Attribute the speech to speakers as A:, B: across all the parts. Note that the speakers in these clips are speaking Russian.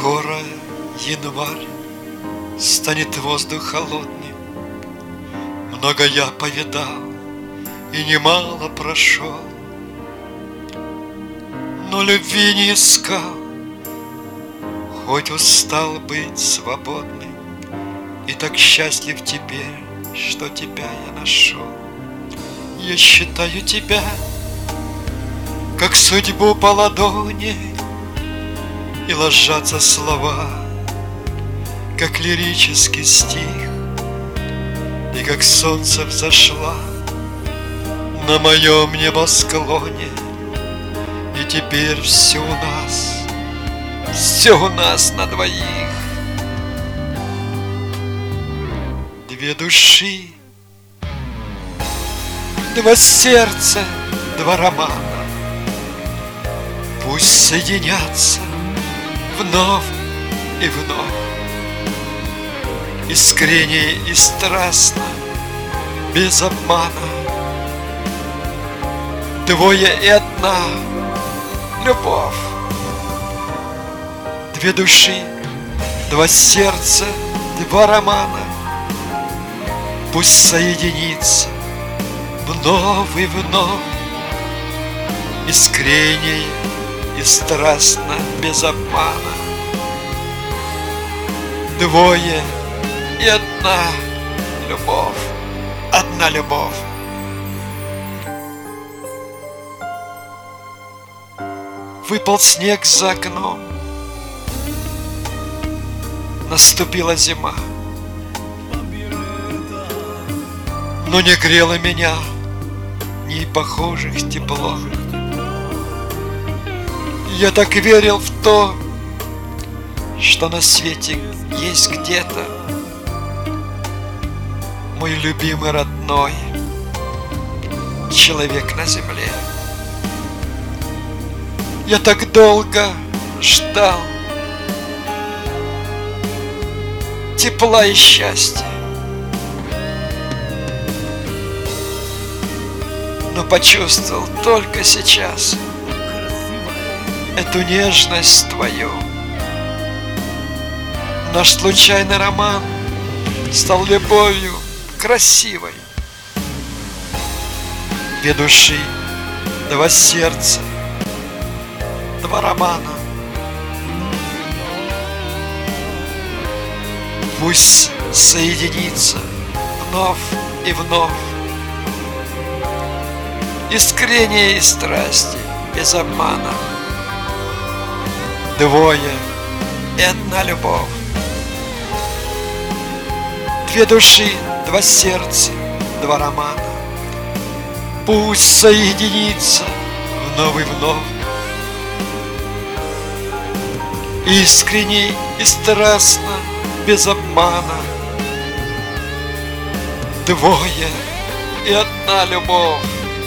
A: Скоро январь, станет воздух холодным. Много я повидал и немало прошел, но любви не искал, хоть устал быть свободным. И так счастлив теперь, что тебя я нашел. Я считаю тебя, как судьбу по ладони, и ложатся слова, как лирический стих. И как солнце взошла на моем небосклоне, и теперь все у нас на двоих. Две души, два сердца, два романа, пусть соединятся вновь и вновь, искренне и страстно, без обмана. Двое и одна любовь. Две души, два сердца, два романа, пусть соединится вновь и вновь, искренне и страстно, без обмана. Двое и одна любовь, одна любовь. Выпал снег за окном, наступила зима, но не грело меня ни похожих тепло. Я так верил в то, что на свете есть где-то мой любимый родной человек на земле. Я так долго ждал тепла и счастья, но почувствовал только сейчас эту нежность твою. Наш случайный роман стал любовью красивой. Две души, два сердца, два романа. Пусть соединится вновь и вновь, искренние страсти, без обмана. Двое и одна любовь. Две души, два сердца, два романа, пусть соединится вновь и вновь, искренне и страстно, без обмана. Двое и одна любовь.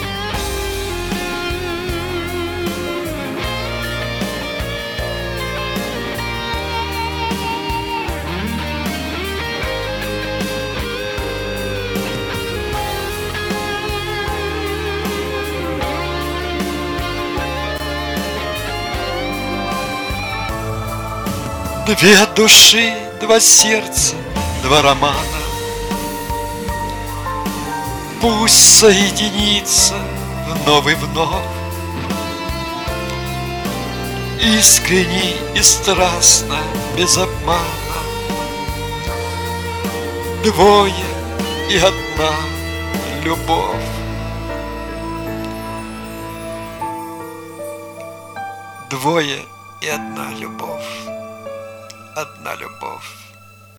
A: Две души, два сердца, два романа, пусть соединится вновь и вновь, искренне и страстно, без обмана. Двое и одна любовь. Двое и одна любовь. Одна любовь.